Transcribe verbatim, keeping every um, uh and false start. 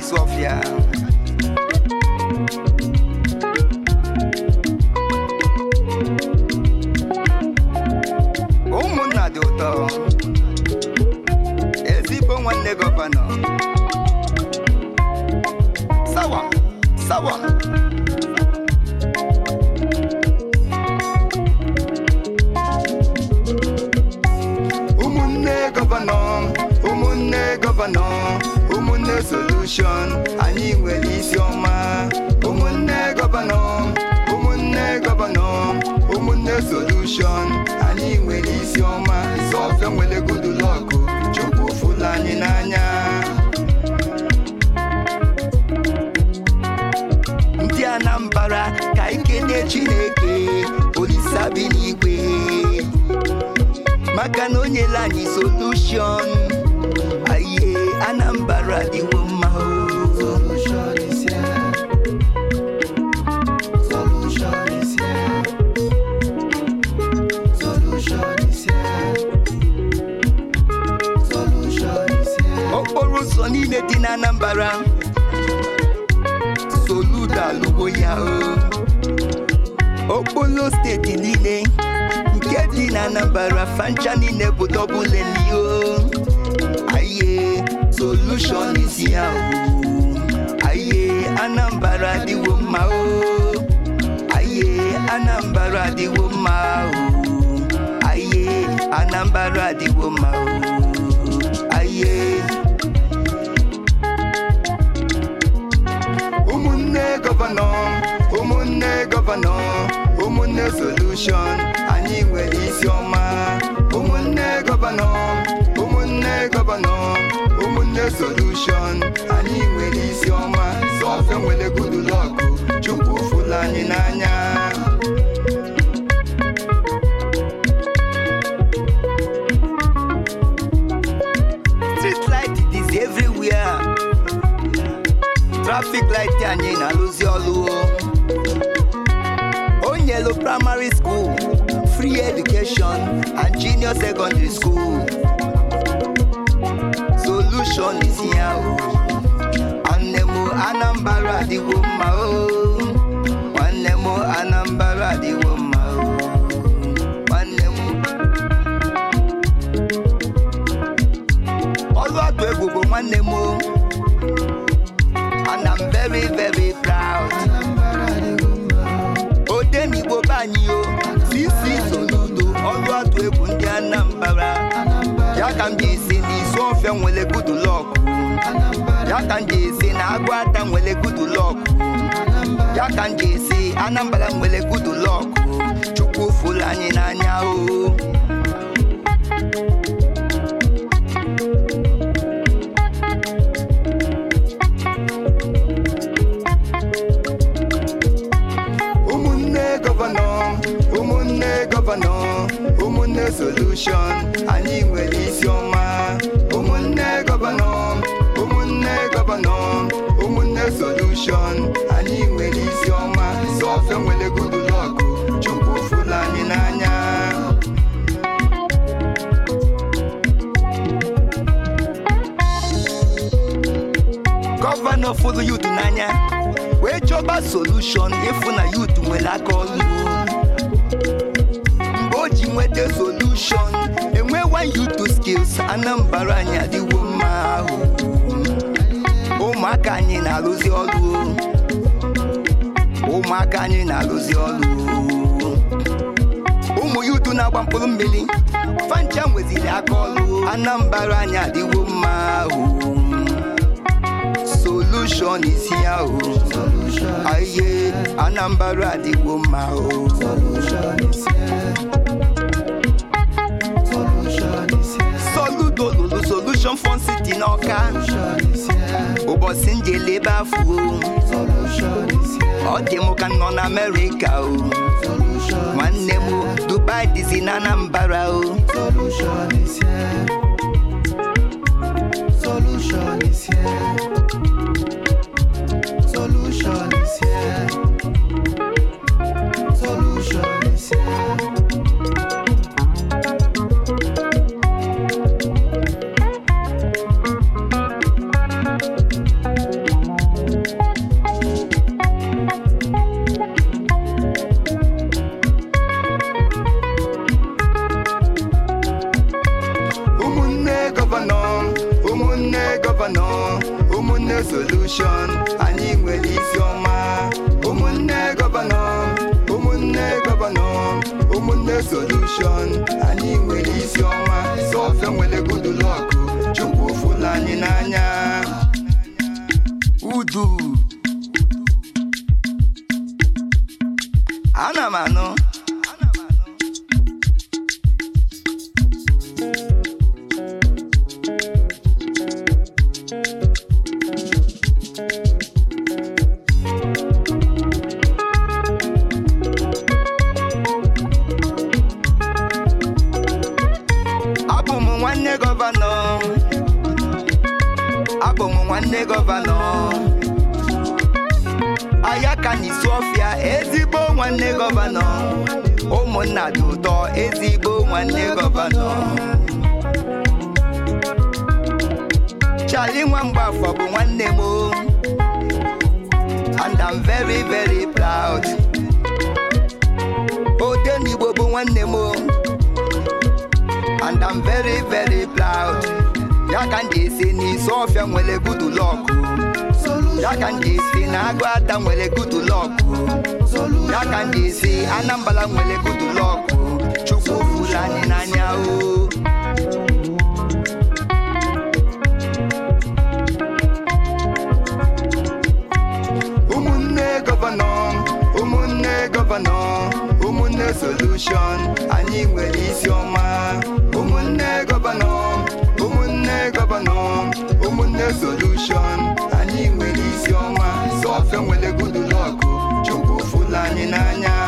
Sofia. Ụmụnna dị ụtọ ezigbo nwanne gọvanọ sawa sawa ụmụnne gọvanọ ụmụnne gọvanọ ụmụnne solution anyị nwere isi ọma ụmụnne gọvanọ ụmụnne gọvanọ ụmụnne solution anyị nwere isi ọma Sofia nwere good luck Chukwu fụla anyị n'anya ndị Anambra ka ike nye Chineke Olisa bi n'igwe maka na o nyela anyị solution aye Anambra dịwo mma solution is here solution is here solution is here solution is here okporo ụzọ niile dị na Anambra Soludo alụgo ya okporo steeti niile nke dị na Anambra fancha niile bụ double lane aye solution is here aye Anambra dịwo mma aye Anambra dịwo mma aye Anambra dịwo mma aye ụmụnne gọvanọ ụmụnne gọvanọ ụmụnne solution anyị nwere isi ọma ụmụnne gọvanọ ụmụnne gọvanọ ụmụnne solution anyị nwere isi ọma Sofia nwere good luck Chukwu fụla anyị n'anya street light is everywhere traffic light anyị na-alụzi ọlụ Onyelo primary school free education and junior secondary school solution is here Anemo Anambra dịwo mma Anemo Anambra dịwo mma Anemo ọlụ atụ egwu bụ nwanne m and I'm very very proud Odenigbo banyo sisi Soludo ọlụ atụ egwu ndị Anambra ya ka m ji esi na Sofia nwere good luck ya ka m ji esi na Agụata nwere good luck ya ka m ji esi Anambra nwere good luck Chukwu fụla anyị n'anya o ụmụnne solution anyị nwere isi ọma ụmụnne gọvanọ ụmụnne gọvanọ ụmụnne solution anyị nwere isi ọma Sofia nwere good luck Chukwu fụla anyị n'anya gọvanọ fụlụ youth n'anya wee chọba solution ịfụ na youth nwere aka ọlụ Oji nwete solution enwe one youth to skills Anambra anyị adịwo mma ụmụaka anyị na-alụzi ọlụ ụmụaka anyị na-alụzi ọlụ ụmụ youth na-agba mkpụrụ mmiri fancha nweziri aka ọlụ Anambra anyị adịwo mma solution is here aye Anambra adịwo mma solution is here Soludo lụrụ solution fund city n'Ọka ụbọchị njele ebe afọ ọ dị m ka nọ na America o nwanne m Dubai dịzi na Anambra o solution is here solution is here solution is here ụmụnne solution anyị nwere isi ọma ụmụnne gọvanọ ụmụnne gọvanọ ụmụnne solution anyị nwere isi ọma Sọfịa nwere good luck Chukwu fụlụ anyị n'anya udu ana m anụ abụ m nwanne gọvanọ abụ m nwanne gọvanọ Ayaka n'isi ọfịa ezigbo nwanne gọvanọ ụmụnna dị ụtọ ezigbo nwanne gọvanọ Charlie Nwamgbafọ bụ nwanne m and I'm very very proud Odenigbo bụ nwanne m and I'm very very proud ya ka ndị esi n'isi ọfịa nwere good luck ya ka ndị esi na Agụata nwere good luck ya ka ndị esi Anambra nwere good luck Chukwu fụlụ anyị n'anya o ụmụnne gọvanọ ụmụnne gọvanọ ụmụnne solution anyị nwere isi ọma ụmụnne gọvanọ ụmụnne gọvanọ ụmụnne solution anyị nwere isi ọma Sọfịa nwere good luck Chukwu fụlụ anyị n'anya